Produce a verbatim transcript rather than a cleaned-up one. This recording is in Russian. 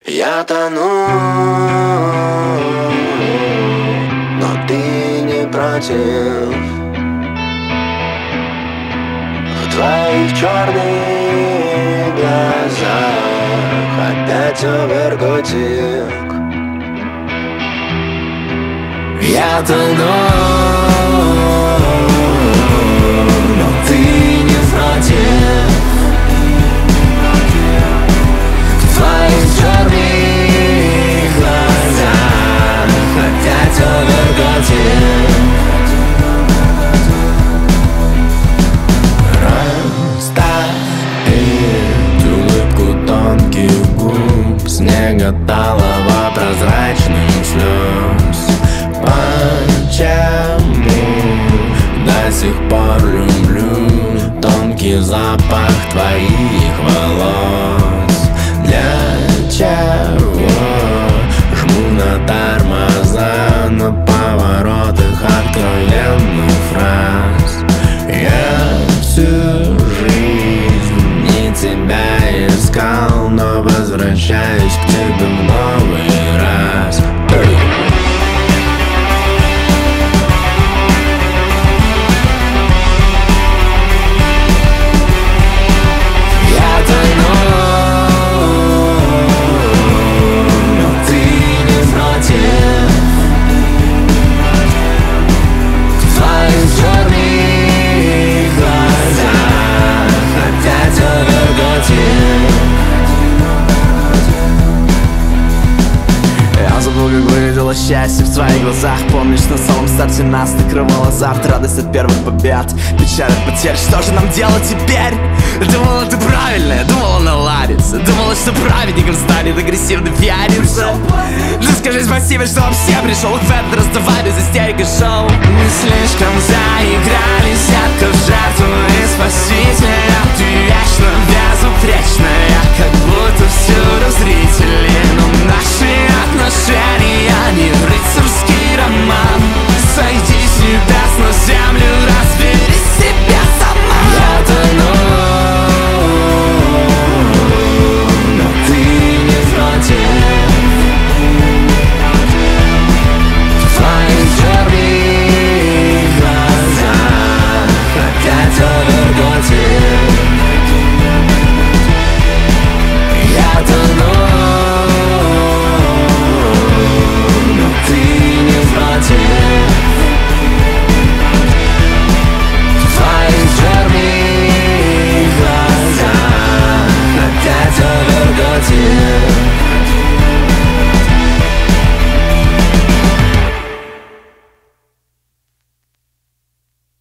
Я тону, но ты не против. В твоих черных глазах опять оверготик. Я тону, но ты не против. В твоих черных глазах опять оверготик. Растает улыбку тонких губ, снега талого прозрачных слез. Почему до сих пор люблю тонкий запах твоих волос? Для чего жму на тормоза на поворотах откровенных фраз? Я всю жизнь не тебя искал, но возвращаюсь к тебе в новый раз. Счастье в твоих глазах. Помнишь, на самом старте нас накрывала завтра. Радость от первых побед, печаль от потерь. Что же нам делать теперь? Думала, ты правильная, думала, наладится. Думала, что праведником станет агрессивный пьяница. Ну скажи спасибо, что вообще пришел в этот раздавай без истерики шоу. Мы слишком заигрались, ярко в жертву и спасителя. Ты вечно безупречная, как будто всюду